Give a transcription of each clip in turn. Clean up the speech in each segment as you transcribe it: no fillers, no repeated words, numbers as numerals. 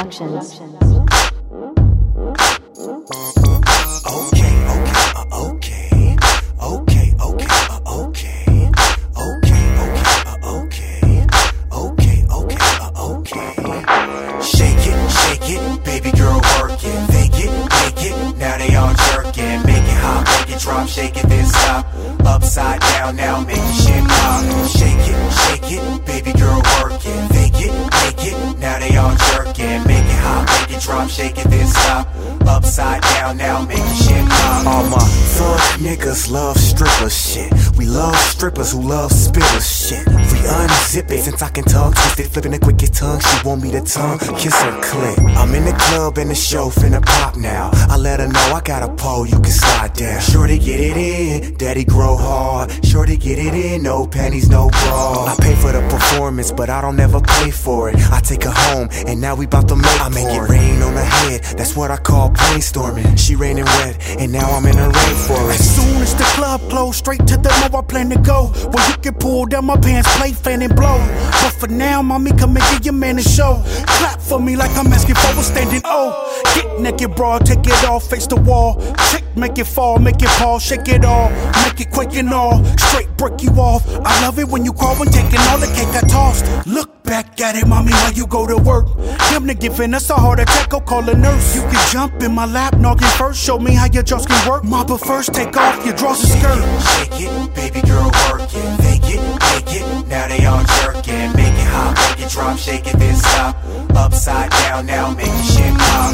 Shake it, baby girl, work it. Fake it, make it, now they all jerking. Make it hot, make it drop, shake it, then stop. Upside down, now make the shit pop. Shake it, baby girl, work it. Fake it, make it, now they all jerking. Make it hot, make it drop, shake it, then stop. Upside down, now make the shit pop. All my fuck niggas love stripper shit. We love strippers who love spitter shit. We unzip it since I can tongue twist it. Flipping the quickest tongue, she want me to tongue kiss her clit. I'm in the club and the show finna pop now. I let her know I got a pole, you can slide down. Shorty get it in, daddy grow hard. Shorty get it in, no panties, no bra. I pay for the performance, but I don't ever pay for it. I take her home, and now we bout to make I make it rain on her head, that's what I call brainstorming. She raining wet, and now I'm in a rainforest. As soon as the club closed, straight to the mall I plan to go. Where you can pull down my pants, play, fan, and blow. But for now, mommy, come and give your man a show. Clap for me like I'm asking for a standing O. Get naked, bra, take it off, face the wall. Chick, make it fall, make it pause, shake it all. Make it quake and all, straight break you off. I love it when you call when taking all the cake I tossed. Look back at it, mommy, while you go to work. Them niggas giving us a heart attack, go call a nurse. You can jump in my lap, noggin first, show me how your jaws can work. Ma, but first take off your drawers and skirt. Shake it, baby girl, work it. Fake it, make it, now they all jerking. Make it hot, make it drop, shake it, then stop. Upside down, now make the shit pop.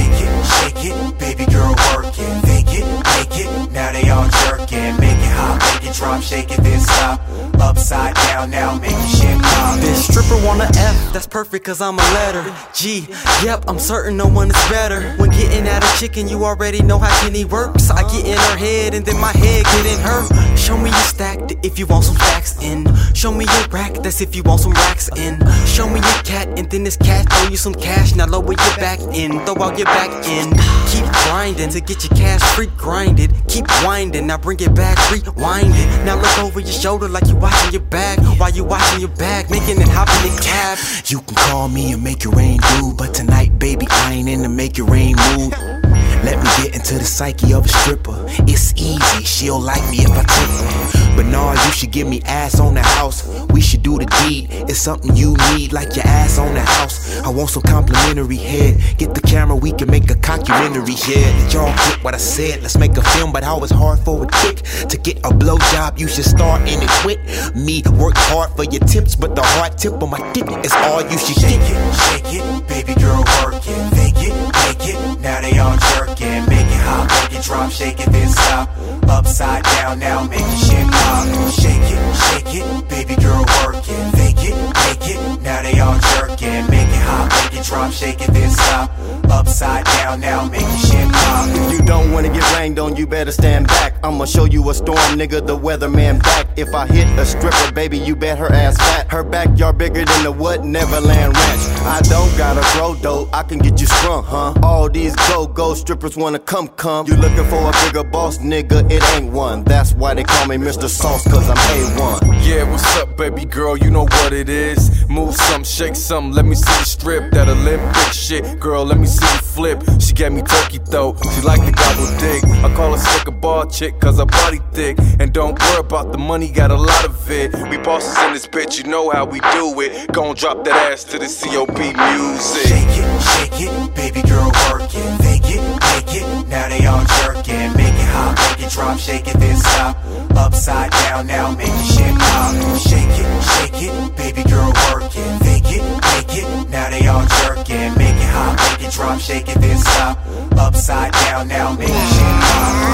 Shake it, baby girl, work it. Fake it, make it, now they all jerking. Make it hot, make it drop, shake it, then stop. Upside down, now make the shit pop. This stripper want a F, that's perfect cause I'm a letter G. Yep, I'm certain no one is better. When getting at a chicken, you already know how Kenny works. I get in her head and then my head get in her. Show me your stack if you want some stacks in. Show me your rack, that's if you want some racks in. Show me your cat and then this cat throw you some cash. Now lower your back in, throw out your back in. Keep grinding to get your cash free, grind it. Keep winding, now bring it back, rewind it. Now look over your shoulder like you watching your bag. While you watching your bag, making it hop in the cab. You can call me and make it rain, dude, but tonight, baby, I ain't in the make it rain mood. Let me get into the psyche of a stripper. It's easy, she'll like me if I tip her. But nah, you should give me ass on the house. We should do the deed, it's something you need, like your ass on the house. I want some complimentary head. Get the camera, we can make a documentary. Yeah, did y'all get what I said? Let's make a film about how it's hard for a chick to get a blowjob. You should start and it quit. Me, work hard for your tips, but the hard tip on my dick is all you should get. Shake it, baby girl, work it. Fake it, make it, now they all jerking. Make it hot, make it drop, shake it, then stop. Upside down, now make the shit pop. Shake it, baby girl, work it. Fake it, make it, now they all jerking. Make it hot, make it drop, shake it, then stop. Upside down, now make the shit pop. If you don't wanna get rained on, you better stand back. I'ma show you a storm, nigga, the weatherman back. If I hit a stripper, baby, you bet her ass fat. Her backyard bigger than the what? Neverland Ranch. I don't gotta throw dough, I can get you sprung, huh? All these go-go strippers wanna come. You looking for a bigger boss, nigga, it ain't one. That's why they call me Mr. Sauce, cause I'm A1. Yeah, what's up, baby girl, you know what it is. Move some, shake some, let me see you strip. That Olympic shit, girl, let me see you flip. She gave me turkey though, she like the gobble dick. I call her stick a ball chick, cause her body thick. And don't worry about the money, got a lot of it. We bosses in this bitch, you know how we do it. Gon' drop that ass to the COB music. Shake it, baby girl, work it. Fake it, make it, now they all jerking. Make it hot, make it drop, shake it, then stop. Upside down, now make the shit pop. Shake it, baby girl, work it. Fake it, make it, now they all jerking. Make it hot, make it drop, shake it, then stop. Upside down, now make the shit pop.